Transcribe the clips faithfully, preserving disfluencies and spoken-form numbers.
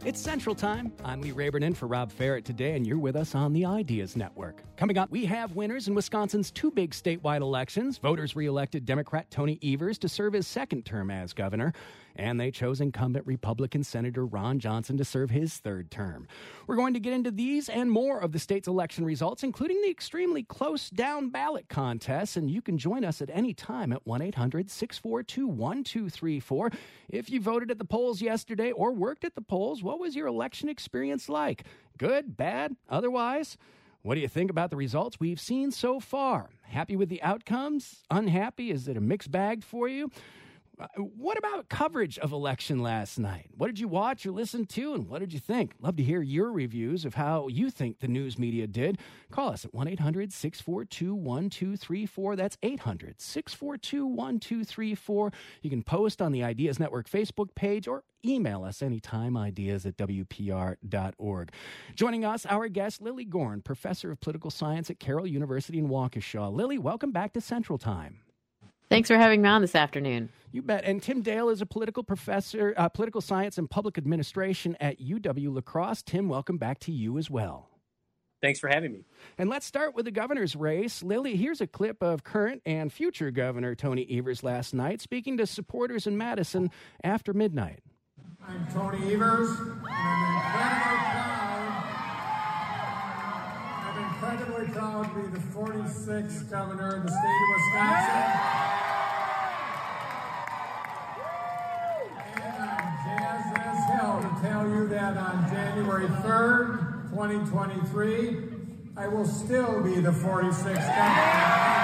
It's Central Time. I'm Lee Rayburn in for Rob Ferret today, and you're with us on the Ideas Network. Coming up, we have winners in Wisconsin's two big statewide elections. Voters re-elected Democrat Tony Evers to serve his second term as governor, and they chose incumbent Republican Senator Ron Johnson to serve his third term. We're going to get into these and more of the state's election results, including the extremely close down ballot contests, and you can join us at any time at one eight hundred six four two one two three four. If you voted at the polls yesterday or worked at the polls, what was your election experience like? Good, bad, otherwise? What do you think about the results we've seen so far? Happy with the outcomes? Unhappy? Is it a mixed bag for you? Uh, what about coverage of election last night? What did you watch or listen to, and what did you think? Love to hear your reviews of how you think the news media did. Call us at one eight hundred six four two one two three four. That's eight hundred six four two one two three four. You can post on the Ideas Network Facebook page or email us anytime, ideas at w p r dot org. Joining us, our guest, Lily Goren, professor of political science at Carroll University in Waukesha. Lily, welcome back to Central Time. Thanks for having me on this afternoon. You bet. And Tim Dale is a political professor, uh, political science and public administration at U W-La Crosse. Tim, welcome back to you as well. Thanks for having me. And let's start with the governor's race. Lily, here's a clip of current and future Governor Tony Evers last night speaking to supporters in Madison after midnight. I'm Tony Evers, and I'm incredibly proud. I'm incredibly proud to be the forty-sixth governor of the state of Wisconsin. To tell you that on January third, twenty twenty-three, I will still be the forty-sixth governor.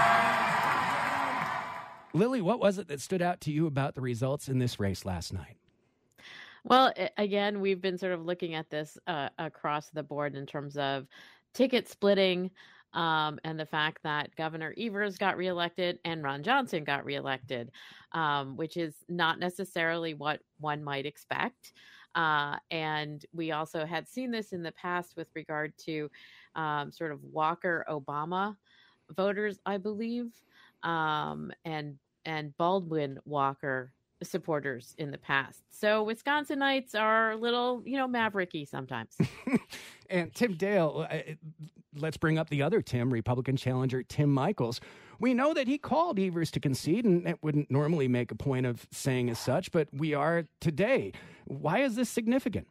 Lily, what was it that stood out to you about the results in this race last night? Well, again, we've been sort of looking at this uh, across the board in terms of ticket splitting um, and the fact that Governor Evers got reelected and Ron Johnson got reelected, um, which is not necessarily what one might expect. Uh, and we also had seen this in the past with regard to um, sort of Walker Obama voters, I believe, um, and and Baldwin Walker supporters in the past. So Wisconsinites are a little, you know, mavericky sometimes. And Tim Dale, uh, let's bring up the other Tim, Republican challenger Tim Michels. We know that he called Evers to concede, and it wouldn't normally make a point of saying as such, but we are today. Why is this significant?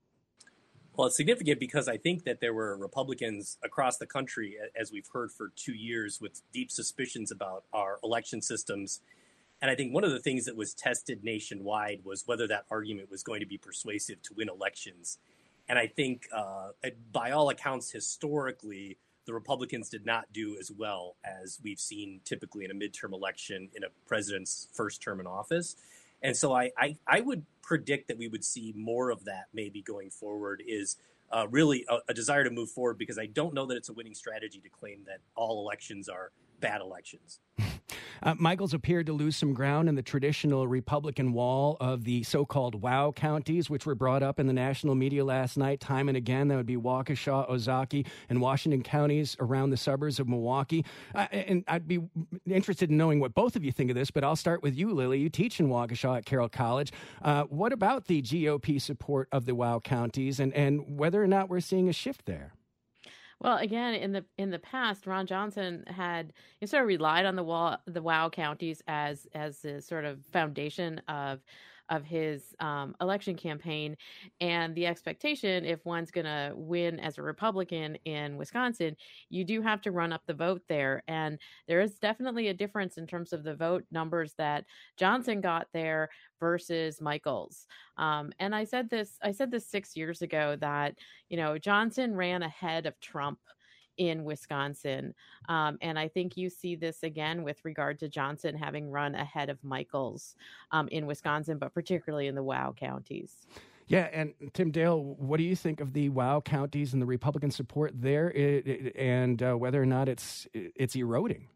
Well, it's significant because I think that there were Republicans across the country, as we've heard for two years, with deep suspicions about our election systems. And I think one of the things that was tested nationwide was whether that argument was going to be persuasive to win elections. And I think uh, by all accounts, historically, the Republicans did not do as well as we've seen typically in a midterm election in a president's first term in office. And so I, I, I would predict that we would see more of that maybe going forward is uh, really a, a desire to move forward, because I don't know that it's a winning strategy to claim that all elections are bad elections. Uh, Michels appeared to lose some ground in the traditional Republican wall of the so-called WOW counties, which were brought up in the national media last night time and again. That would be Waukesha, Ozaukee, and Washington counties around the suburbs of Milwaukee. Uh, and I'd be interested in knowing what both of you think of this, but I'll start with you, Lily. You teach in Waukesha at Carroll College. Uh, what about the G O P support of the WOW counties, and, and whether or not we're seeing a shift there? Well, again, in the in the past, Ron Johnson had you sort of relied on the wall, the WOW counties as as the sort of foundation of of his um, election campaign, and the expectation, if one's going to win as a Republican in Wisconsin, you do have to run up the vote there, and there is definitely a difference in terms of the vote numbers that Johnson got there versus Michels. Um, and I said this, I said this six years ago that, you know, Johnson ran ahead of Trump in Wisconsin. Um, and I think you see this again with regard to Johnson having run ahead of Michels um, in Wisconsin, but particularly in the WOW counties. Yeah, and Tim Dale, what do you think of the WOW counties and the Republican support there, it, it, and uh, whether or not it's it's eroding?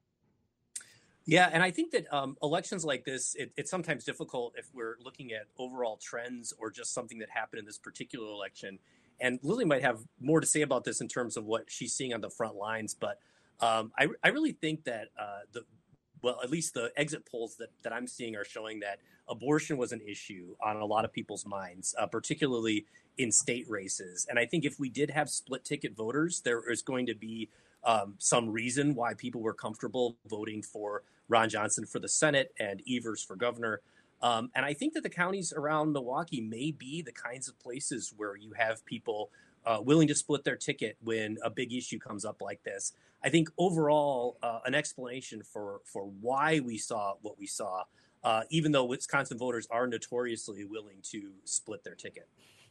Yeah, and I think that um, elections like this, it, it's sometimes difficult if we're looking at overall trends or just something that happened in this particular election. And Lily might have more to say about this in terms of what she's seeing on the front lines. But um, I, I really think that uh, the well, at least the exit polls that, that I'm seeing are showing that abortion was an issue on a lot of people's minds, uh, particularly in state races. And I think if we did have split ticket voters, there is going to be um, some reason why people were comfortable voting for Ron Johnson for the Senate and Evers for governor. Um, and I think that the counties around Milwaukee may be the kinds of places where you have people uh, willing to split their ticket when a big issue comes up like this. I think overall, uh, an explanation for, for why we saw what we saw, uh, even though Wisconsin voters are notoriously willing to split their ticket.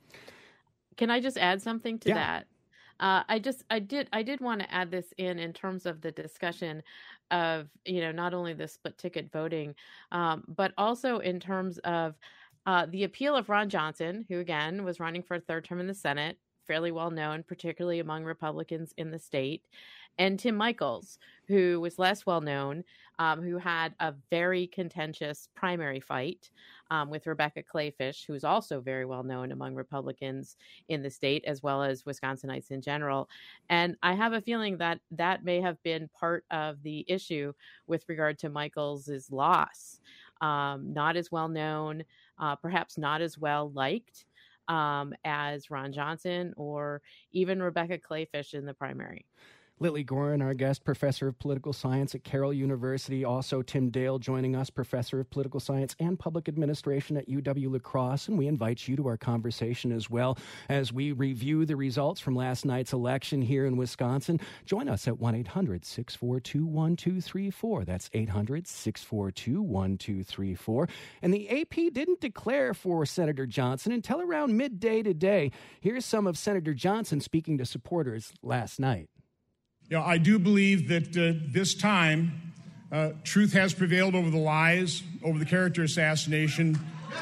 Can I just add something to Yeah. that? Uh, I just, I did, I did want to add this in, in terms of the discussion of, you know, not only the split ticket voting, um, but also in terms of uh, the appeal of Ron Johnson, who again was running for a third term in the Senate, fairly well known, particularly among Republicans in the state, and Tim Michels, who was less well known, um, who had a very contentious primary fight um, with Rebecca Clayfish, who's also very well known among Republicans in the state, as well as Wisconsinites in general. And I have a feeling that that may have been part of the issue with regard to Michels' loss. Um, not as well known, uh, perhaps not as well liked um, as Ron Johnson or even Rebecca Clayfish in the primary. Lily Gorin, our guest, professor of political science at Carroll University. Also, Tim Dale joining us, professor of political science and public administration at U W-La Crosse. And we invite you to our conversation as well as we review the results from last night's election here in Wisconsin. Join us at one eight hundred six four two one two three four. That's eight hundred six four two one two three four. And the A P didn't declare for Senator Johnson until around midday today. Here's some of Senator Johnson speaking to supporters last night. You know, I do believe that uh, this time uh, truth has prevailed over the lies, over the character assassination.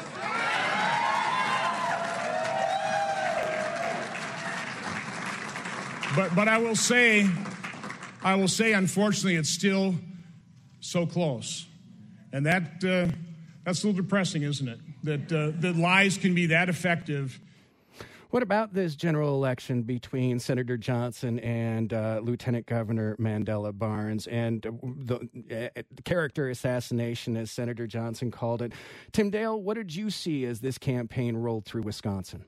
But but I will say, I will say, unfortunately, it's still so close, and that uh, that's a little depressing, isn't it? That uh, that lies can be that effective. What about this general election between Senator Johnson and uh, Lieutenant Governor Mandela Barnes and the, uh, the character assassination, as Senator Johnson called it? Tim Dale, what did you see as this campaign rolled through Wisconsin?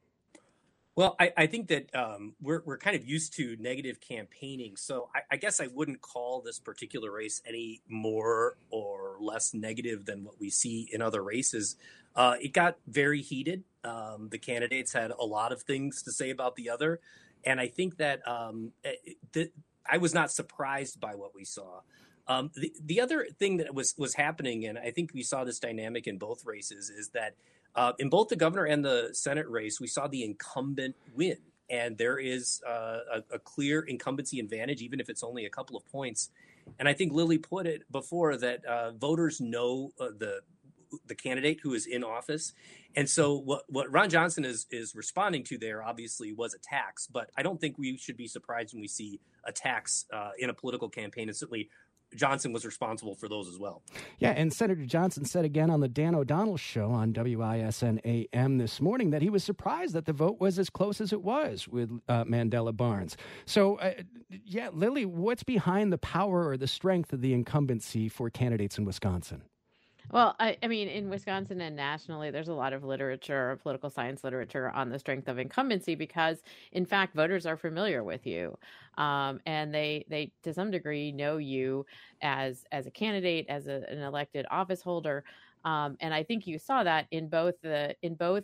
Well, I, I think that um, we're we're kind of used to negative campaigning, so I, I guess I wouldn't call this particular race any more or less negative than what we see in other races. Uh, it got very heated. Um, the candidates had a lot of things to say about the other, and I think that um, th- I was not surprised by what we saw. Um, the, the other thing that was was happening, and I think we saw this dynamic in both races, is that uh, in both the governor and the Senate race, we saw the incumbent win. And there is uh, a, a clear incumbency advantage, even if it's only a couple of points. And I think Lily put it before that uh, voters know uh, the the candidate who is in office. And so what, what Ron Johnson is is responding to there obviously was attacks, but I don't think we should be surprised when we see attacks uh, in a political campaign. And certainly Johnson was responsible for those as well. Yeah, and Senator Johnson said again on the Dan O'Donnell show on W I S N A M this morning that he was surprised that the vote was as close as it was with uh, Mandela Barnes. So, uh, yeah, Lily, what's behind the power or the strength of the incumbency for candidates in Wisconsin? Well, I, I mean, in Wisconsin and nationally, there's a lot of literature, political science literature on the strength of incumbency because, in fact, voters are familiar with you. Um, and they, they, to some degree, know you as as a candidate, as a, an elected office holder. Um, and I think you saw that in both the in both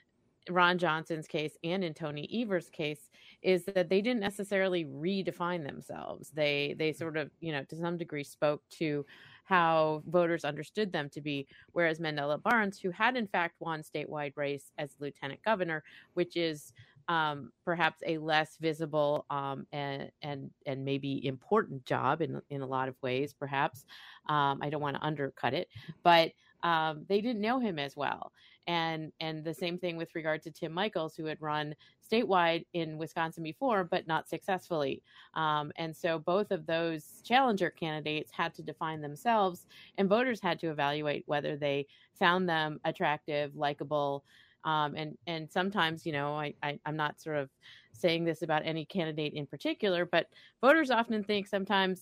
Ron Johnson's case and in Tony Evers' case, is that they didn't necessarily redefine themselves. They they sort of, you know, to some degree spoke to how voters understood them to be, whereas Mandela Barnes, who had in fact won statewide race as lieutenant governor, which is um, perhaps a less visible um, and and and maybe important job in in a lot of ways, perhaps. Um, I don't want to undercut it, but um, they didn't know him as well. And and the same thing with regard to Tim Michels, who had run statewide in Wisconsin before, but not successfully. Um, and so both of those challenger candidates had to define themselves, and voters had to evaluate whether they found them attractive, likable. Um, and, and sometimes, you know, I, I, I'm not sort of saying this about any candidate in particular, but voters often think sometimes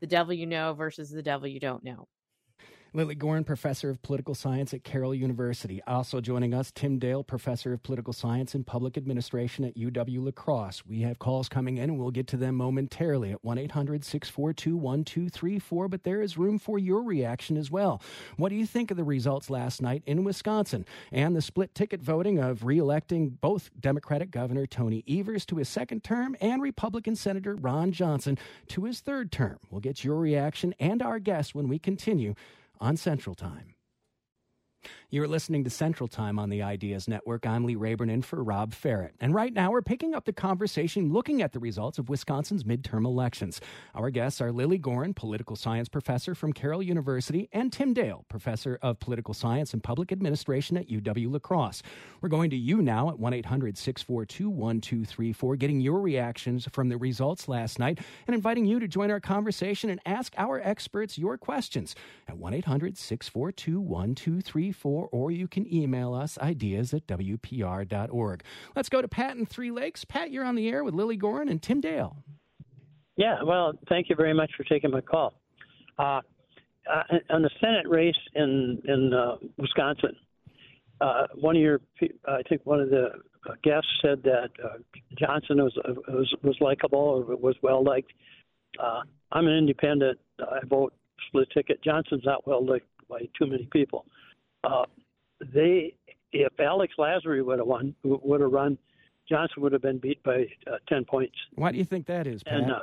the devil you know versus the devil you don't know. Lily Goren, professor of political science at Carroll University. Also joining us, Tim Dale, professor of political science and public administration at U W-La Crosse. We have calls coming in, and we'll get to them momentarily at one eight hundred six four two one two three four, but there is room for your reaction as well. What do you think of the results last night in Wisconsin and the split-ticket voting of re-electing both Democratic Governor Tony Evers to his second term and Republican Senator Ron Johnson to his third term? We'll get your reaction and our guest when we continue on Central Time. You're listening to Central Time on the Ideas Network. I'm Lee Rayburn in for Rob Ferret. And right now we're picking up the conversation looking at the results of Wisconsin's midterm elections. Our guests are Lily Goren, political science professor from Carroll University, and Tim Dale, professor of political science and public administration at U W-La Crosse. We're going to you now at one eight hundred six four two one two three four, getting your reactions from the results last night and inviting you to join our conversation and ask our experts your questions at one eight hundred six four two one two three four, or you can email us ideas at W P R dot org. Let's go to Pat in Three Lakes. Pat, you're on the air with Lily Goren and Tim Dale. Yeah, well, thank you very much for taking my call. Uh, uh, on the Senate race in in uh, Wisconsin, uh, one of your, I think one of the guests said that uh, Johnson was was, was likable or was well liked. Uh, I'm an independent. I vote split ticket. Johnson's not well liked by too many people. Uh, they, if Alex Lasry would have won, would have run, Johnson would have been beat by uh, ten points. Why do you think that is, Pat? And, uh,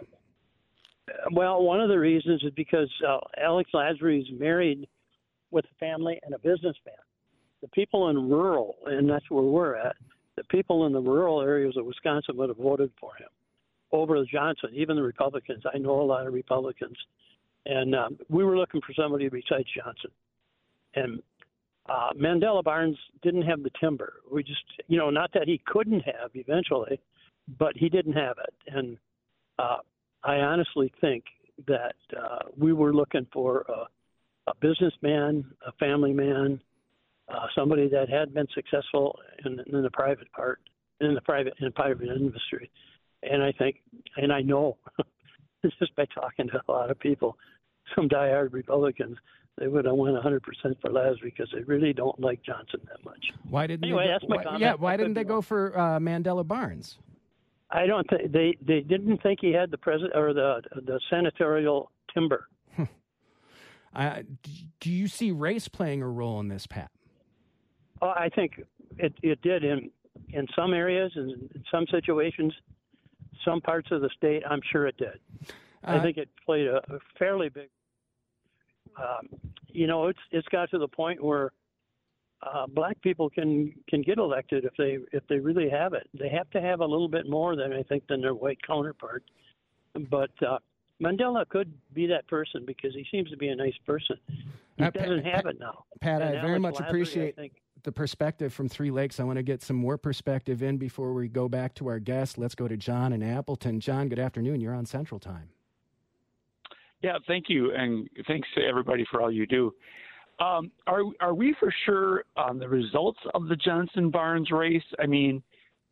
well, one of the reasons is because uh, Alex Lasry is married with a family and a businessman. The people in rural, and that's where we're at, the people in the rural areas of Wisconsin would have voted for him over Johnson, even the Republicans. I know a lot of Republicans. And um, we were looking for somebody besides Johnson. And Uh, Mandela Barnes didn't have the timber. We just, you know, not that he couldn't have eventually, but he didn't have it. And uh, I honestly think that uh, we were looking for a, a businessman, a family man, uh, somebody that had been successful in, in the private part, in the private in private industry. And I think, and I know, just by talking to a lot of people, some diehard Republicans, they would have won one hundred percent for Lasry because they really don't like Johnson that much. Why didn't anyway, they go, that's my why, comment. Yeah, why didn't they go for uh, Mandela Barnes? I don't think they, they didn't think he had the president or the the senatorial timber. uh, do you see race playing a role in this, Pat? Oh, I think it it did in in some areas and in some situations, some parts of the state. I'm sure it did. Uh, I think it played a, a fairly big. Um, you know, it's it's got to the point where uh, black people can, can get elected if they if they really have it. They have to have a little bit more than I think than their white counterpart. But uh, Mandela could be that person because he seems to be a nice person. He uh, doesn't Pat, have it now. Pat, and I very Alex much Lasry, appreciate I think, the perspective from Three Lakes. I want to get some more perspective in before we go back to our guest. Let's go to John in Appleton. John, good afternoon. You're on Central Time. Yeah, thank you, and thanks to everybody for all you do. Um, are are we for sure on the results of the Johnson-Barnes race? I mean,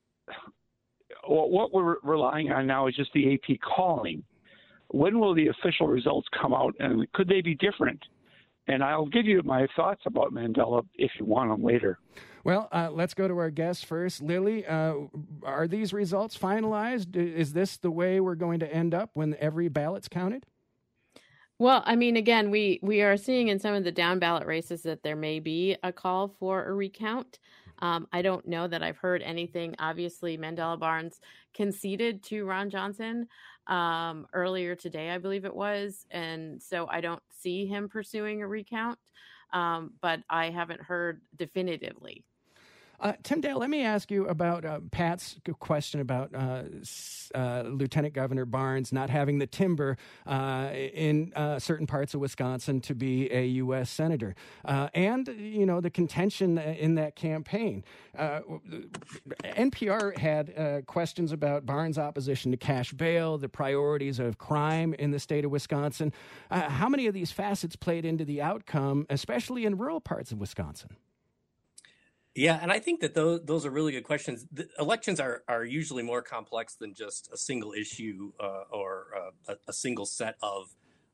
what we're relying on now is just the A P calling. When will the official results come out, and could they be different? And I'll give you my thoughts about Mandela if you want them later. Well, uh, let's go to our guests first. Lily, uh, are these results finalized? Is this the way we're going to end up when every ballot's counted? Well, I mean, again, we, we are seeing in some of the down ballot races that there may be a call for a recount. Um, I don't know that I've heard anything. Obviously, Mandela Barnes conceded to Ron Johnson um, earlier today, I believe it was. And so I don't see him pursuing a recount, um, but I haven't heard definitively. Uh, Tim Dale, let me ask you about uh, Pat's question about uh, uh, Lieutenant Governor Barnes not having the timber uh, in uh, certain parts of Wisconsin to be a U S senator, uh, and you know the contention in that campaign. Uh, N P R had uh, questions about Barnes' opposition to cash bail, the priorities of crime in the state of Wisconsin. Uh, how many of these facets played into the outcome, especially in rural parts of Wisconsin? Yeah, and I think that those those are really good questions. The elections are, are usually more complex than just a single issue uh, or uh, a, a single set of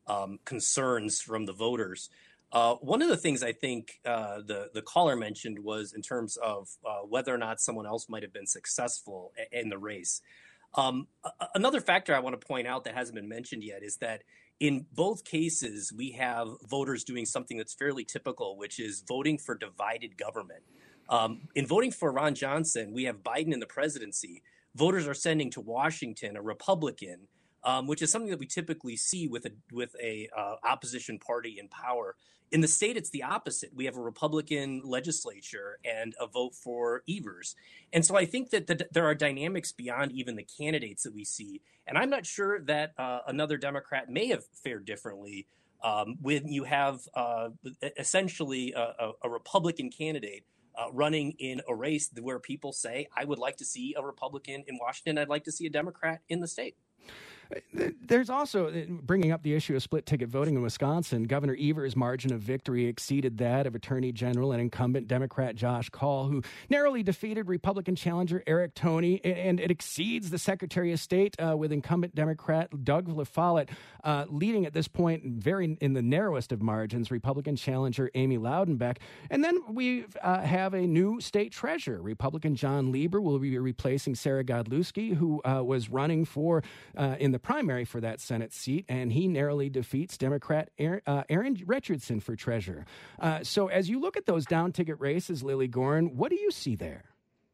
um, concerns from the voters. Uh, one of the things I think uh, the the caller mentioned was in terms of uh, whether or not someone else might have been successful in the race. Um, another factor I want to point out that hasn't been mentioned yet is that in both cases, we have voters doing something that's fairly typical, which is voting for divided government. Um, in voting for Ron Johnson, we have Biden in the presidency. Voters are sending to Washington a Republican, um, which is something that we typically see with a with a uh, opposition party in power. In the state, it's the opposite. We have a Republican legislature and a vote for Evers. And so I think that the, there are dynamics beyond even the candidates that we see. And I'm not sure that uh, another Democrat may have fared differently um, when you have uh, essentially a, a, a Republican candidate uh, running in a race where people say, I would like to see a Republican in Washington. I'd like to see a Democrat in the state. There's also, bringing up the issue of split ticket voting in Wisconsin, Governor Evers' margin of victory exceeded that of Attorney General and incumbent Democrat Josh Kaul, who narrowly defeated Republican challenger Eric Toney, and it exceeds the Secretary of State uh, with incumbent Democrat Doug LaFollette, uh, leading at this point very in the narrowest of margins, Republican challenger Amy Loudenbeck. And then we uh, have a new state treasurer. Republican John Lieber will be replacing Sarah Godlewski, who uh, was running for uh, in the primary for that Senate seat, and he narrowly defeats Democrat Aaron, uh, Aaron Richardson for treasurer. Uh, so as you look at those down-ticket races, Lily Goren, what do you see there?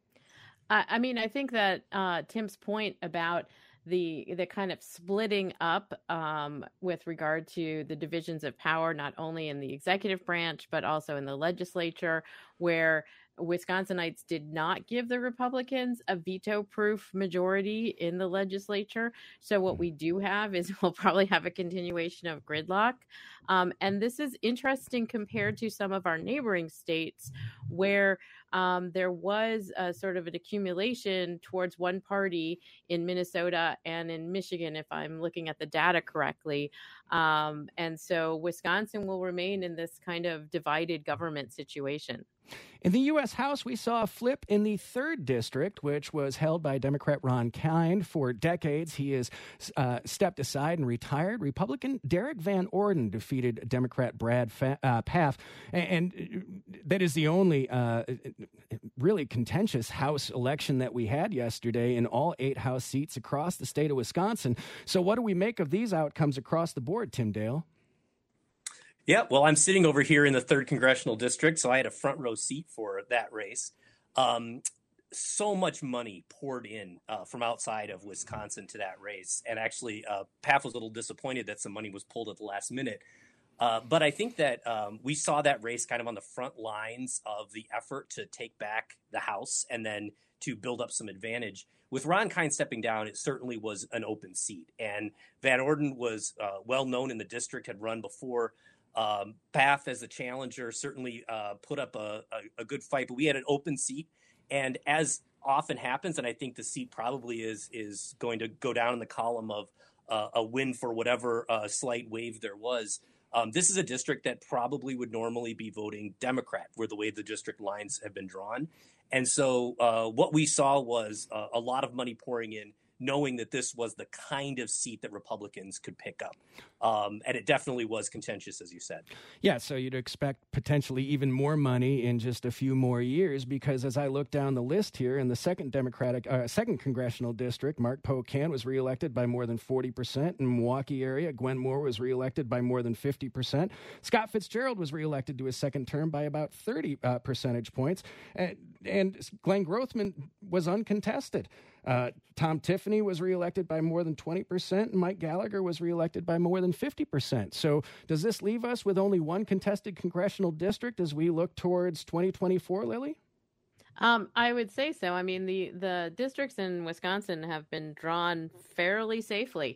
I, I mean, I think that uh, Tim's point about the the kind of splitting up um, with regard to the divisions of power, not only in the executive branch, but also in the legislature, where Wisconsinites did not give the Republicans a veto-proof majority in the legislature. So what we do have is we'll probably have a continuation of gridlock. Um, and this is interesting compared to some of our neighboring states where um, there was a sort of an accumulation towards one party in Minnesota and in Michigan, if I'm looking at the data correctly. Um, and so Wisconsin will remain in this kind of divided government situation. In the U S House, we saw a flip in the third district, which was held by Democrat Ron Kind. For decades, he has uh, stepped aside and retired. Republican Derek Van Orden defeated Democrat Brad Fa- uh, Pfaff, and, and that is the only uh, really contentious House election that we had yesterday in all eight House seats across the state of Wisconsin. So what do we make of these outcomes across the board, Tim Dale? Yeah, well, I'm sitting over here in the third congressional district, so I had a front row seat for that race. Um, so much money poured in uh, from outside of Wisconsin to that race. And actually, uh, Pfaff was a little disappointed that some money was pulled at the last minute. Uh, but I think that um, we saw that race kind of on the front lines of the effort to take back the House and then to build up some advantage. With Ron Kind stepping down, it certainly was an open seat. And Van Orden was uh, well known in the district, had run before. Um, Pfaff, as the challenger, certainly uh, put up a, a, a good fight, but we had an open seat. And as often happens, and I think the seat probably is is going to go down in the column of uh, a win for whatever uh, slight wave there was. Um, this is a district that probably would normally be voting Democrat, where the way the district lines have been drawn. And so uh, what we saw was uh, a lot of money pouring in, knowing that this was the kind of seat that Republicans could pick up. Um, and it definitely was contentious, as you said. Yeah, so you'd expect potentially even more money in just a few more years, because as I look down the list here, in the second Democratic, uh, second congressional district, Mark Pocan was reelected by more than forty percent. In Milwaukee area, Gwen Moore was reelected by more than fifty percent. Scott Fitzgerald was reelected to his second term by about thirty uh, percentage points. And, and Glenn Grothman was uncontested. Uh, Tom Tiffany was reelected by more than twenty percent, and Mike Gallagher was reelected by more than fifty percent. So does this leave us with only one contested congressional district as we look towards twenty twenty-four, Lily? Um, I would say so. I mean, the, the districts in Wisconsin have been drawn fairly safely.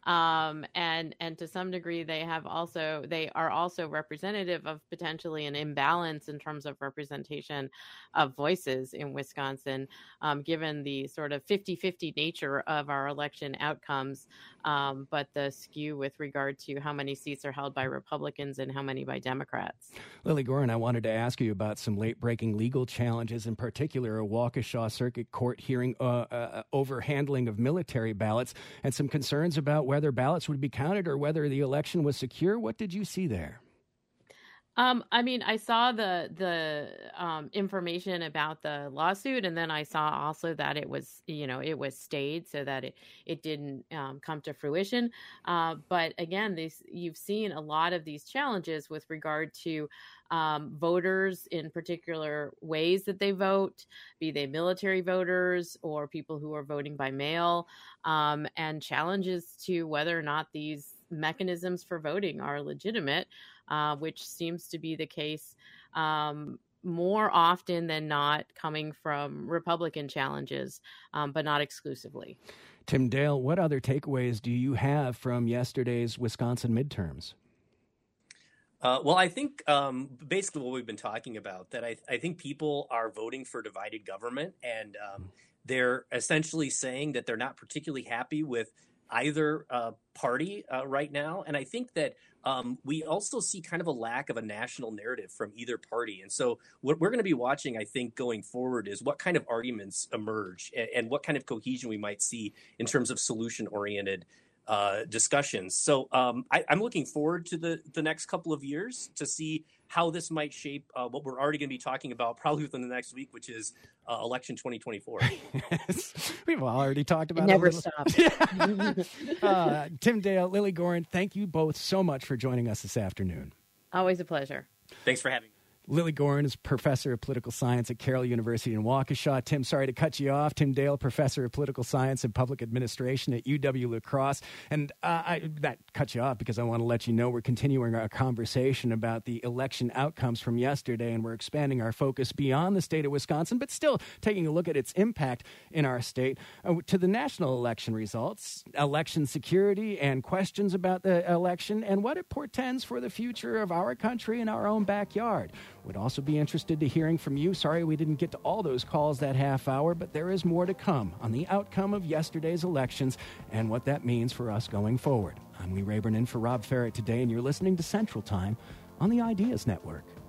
Um, and, and to some degree, they have also, they are also representative of potentially an imbalance in terms of representation of voices in Wisconsin, um, given the sort of fifty-fifty nature of our election outcomes, um, but the skew with regard to how many seats are held by Republicans and how many by Democrats. Lily Goren, I wanted to ask you about some late-breaking legal challenges, in particular a Waukesha Circuit Court hearing uh, uh, over handling of military ballots, and some concerns about whether ballots would be counted or whether the election was secure. What did you see there? Um, I mean, I saw the the um, information about the lawsuit, and then I saw also that it was, you know, it was stayed so that it it didn't um, come to fruition. Uh, but again, these you've seen a lot of these challenges with regard to um, voters in particular ways that they vote, be they military voters or people who are voting by mail, um, and challenges to whether or not these mechanisms for voting are legitimate. Uh, which seems to be the case um, more often than not coming from Republican challenges, um, but not exclusively. Tim Dale, what other takeaways do you have from yesterday's Wisconsin midterms? Uh, well, I think um, basically what we've been talking about, that I, I think people are voting for divided government, and um, they're essentially saying that they're not particularly happy with either uh, party uh, right now. And I think that um, we also see kind of a lack of a national narrative from either party. And so what we're going to be watching, I think, going forward is what kind of arguments emerge and, and what kind of cohesion we might see in terms of solution-oriented uh, discussions. So um, I, I'm looking forward to the, the next couple of years to see how this might shape uh, what we're already going to be talking about probably within the next week, which is uh, election twenty twenty-four. Yes. We've already talked about it. Never it. Never stop. uh, Tim Dale, Lily Goren, thank you both so much for joining us this afternoon. Always a pleasure. Thanks for having me. Lily Goren is professor of political science at Carroll University in Waukesha. Tim, sorry to cut you off. Tim Dale, professor of political science and public administration at U W-La Crosse. And uh, I, that cut you off because I want to let you know we're continuing our conversation about the election outcomes from yesterday, and we're expanding our focus beyond the state of Wisconsin, but still taking a look at its impact in our state uh, to the national election results, election security, and questions about the election and what it portends for the future of our country in our own backyard. Would also be interested to hearing from you. Sorry we didn't get to all those calls that half hour, but there is more to come on the outcome of yesterday's elections and what that means for us going forward. I'm Lee Rayburn in for Rob Ferrett today, and you're listening to Central Time on the Ideas Network.